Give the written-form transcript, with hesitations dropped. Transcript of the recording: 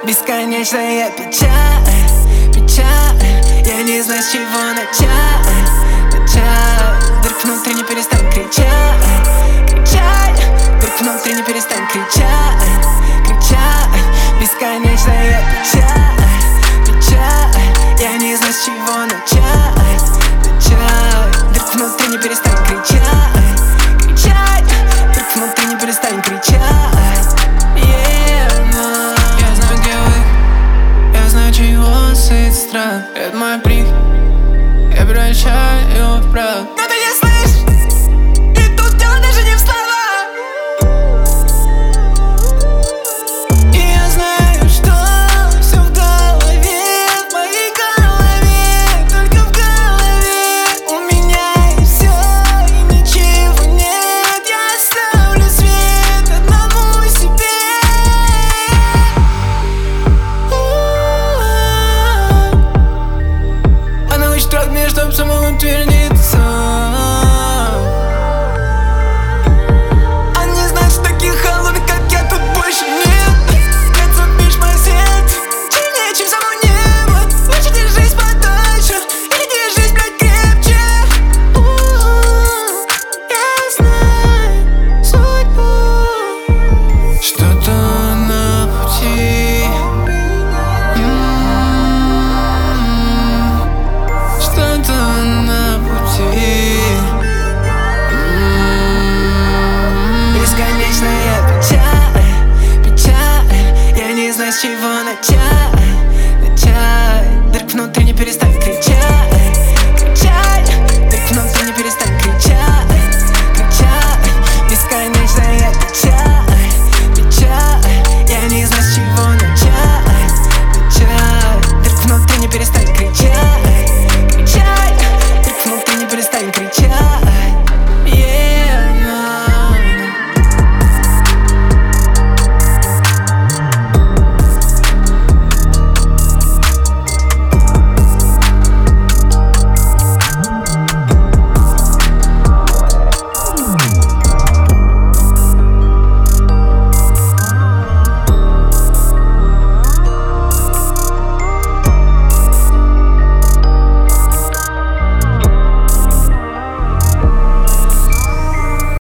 Бесконечная печаль, печаль. Я не знаю, с чего начать. Вдруг внутри не перестань кричать, кричать. Вдруг внутри не перестань кричать, кричать. Бесконечная печаль, печаль. Я не знаю, с чего начать. Вдруг внутри не перестань кричать, кричать. Вдруг внутри не перестань кричать. Я знаю, где вы, я знаю, чего сыт страх. Это мой прих, я превращаю в прах.